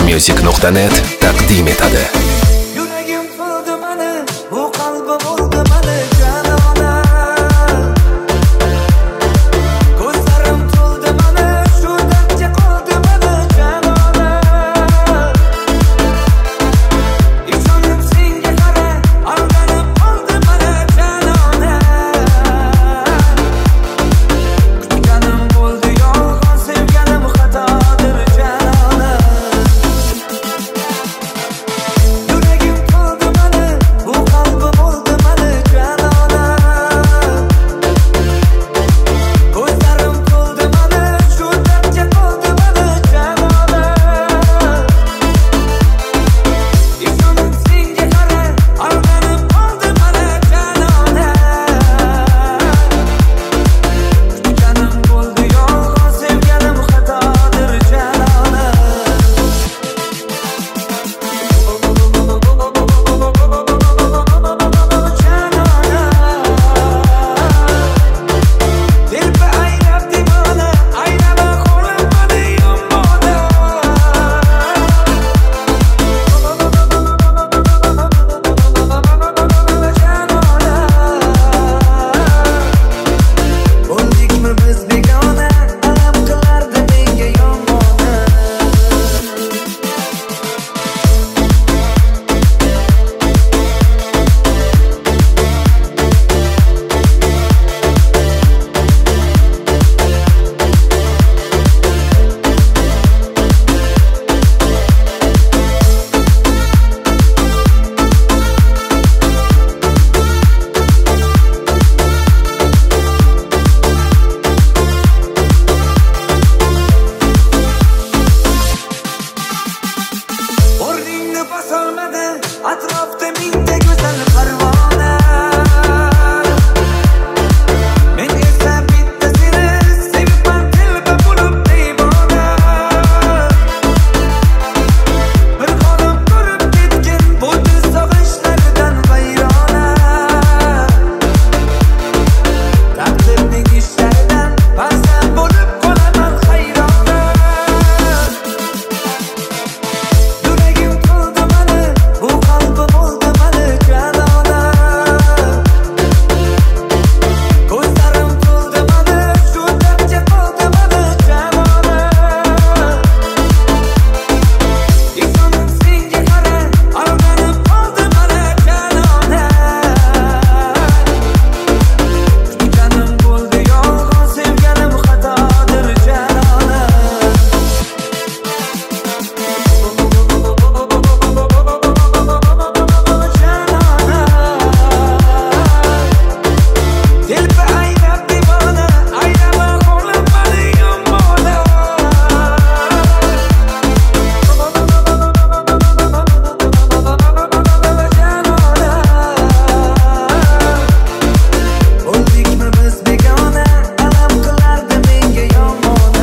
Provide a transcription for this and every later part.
Farmusic.net taqdim etadi. Yuragim qildi mani, bu qalbim oldi mani janona. Ko'zlarim to'ldi mani, shu dardga qoldi mani janona. Ishonim senga qara, aldanib qoldi mani janona. Kutganim bo'ldi yolg'on, sevganim xatodir janona. Yuragim qildi mani, bu qalbim oldi mani janona. Ko'zlarim to'ldi mani, shu dardga qoldi mani janona. Ishonim senga qara, aldanib qoldi mani janona. Kutganim bo'ldi yolg'on, sevganim xatodir janona. Dilba ayrab divona, ayraba qo'lim mani yomona. Bo'ldikmi biz begona, alam qilardi menga yomona. O'rningni bosolmadi, atrofda mingta go'zal parvona. Men esa bitta seni sevibman, telba bo'lib devona. Bir qo'lim ko'rib ketgin, bo'ldi sog'inchlardan vayrona. Taqdirning ishlaridan ba'zan bo'lib qolaman hayrona. Yuragim qildi mani, bu qalbim oldi mani janona. Ko'zlarim to'ldi mani, shu dardga qoldi mani janona. Ishonim senga qara, aldanib qoldi mani janona. Kutganim bo'ldi yolg'on, sevganim xatodir janona. Dilba ayrab divona, ayraba qo'lim mani yomona. Bo'ldikmi biz begona, alam qilardi menga yomona.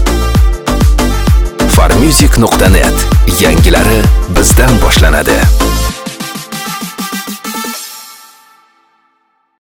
Farmusic.net yangilari bizdan boshlanadi.